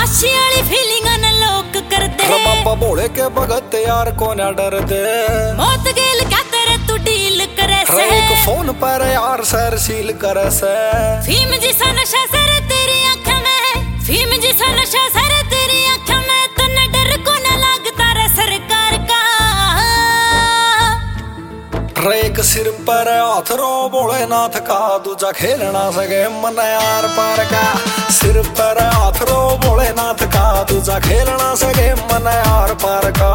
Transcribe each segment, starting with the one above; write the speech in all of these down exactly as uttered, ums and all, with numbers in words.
काशी वाली फीलिंग न लोग कर दे। बाबा भोले के भगत यार को ना डर दे। मौत गेल क्या तेरे तू डील करे से। एक फोन पर यार सर सील करे से। फीम जिसा नशा सर तेरी आँख में, फीम जिसा नशा सर तेरी आँख में, तन्ने डर को न लगता रे सरकार का। एक सिर पर हाथ रो भोलेनाथ का, दूजा खेलना सके मन यार पार का। सिर पर हाथ रो भोलेनाथ का, दूजा खेलना सके मन यार पार का।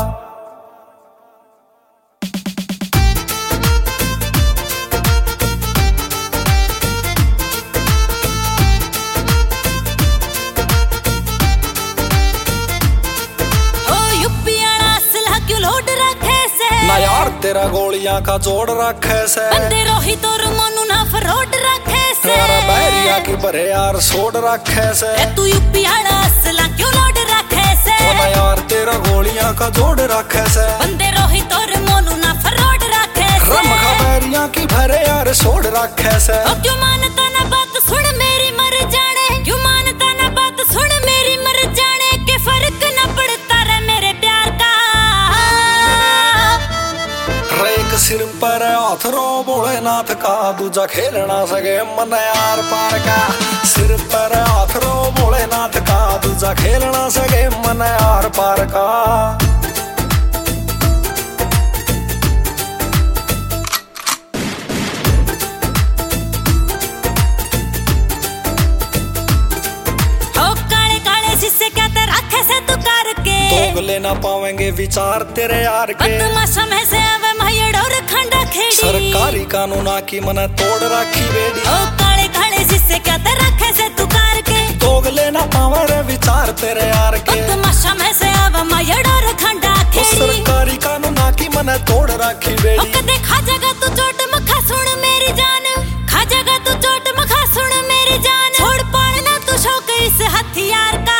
ना यार तेरा गोलियां का जोड़ रखे से। बंदे रोही तोर मनु ना फरोड रखे से। तेरा बैरिया की भरे यार सोड रखे से। तू यूपी आड़ा असला क्यों लोड रखे से। ना यार तेरा गोलियां का जोड़ रखे से। बंदे रोही तोर मनु ना फरोड रखे से। रम का बैरिया की भरे यार सोड रखे से। ओ क्यों मानता ना बात सुन मेरी मर जाने, क्यों मानता ना बात सुन मेरी मर जाने, के फर्क ना पड़ता रे मेरे प्यार का। एक सिर पर हाथ रो भोलेनाथ का, दूजा खेलना सके मन यार पार का। सिर पर हाथ रो भोलेनाथ का, दूजा खेलना सके मन यार पार का। दोगले ना पावेंगे विचार तेरे यार के। में से आवे महड़ और खंडा खेड़ी। सरकारी कानूना की मन तोड़ रखी बेड़ी। ओ काले काले जिससे क्या ते रखे से तू कार के। दोगले ना पावे विचार तेरे यार के। में से आवे महड़ और खंडा खेड़ी। सरकारी कानूना की मन तोड़ रखी बेड़ी। ओ कदे खा जगा तू चोट मखा सुन मेरी जान, खा जगा तू चोट मखा सुन मेरी जान। छोड़ पाना तू शौक इस हथियार का।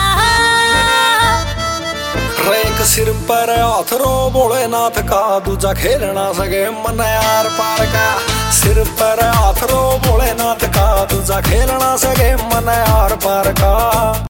एक सिर पर हाथ रो भोलेनाथ का, दूजा खेलना सके मन यार पार का। सिर पर हाथ रो भोलेनाथ का, दूजा खेलना सके मन यार पार का।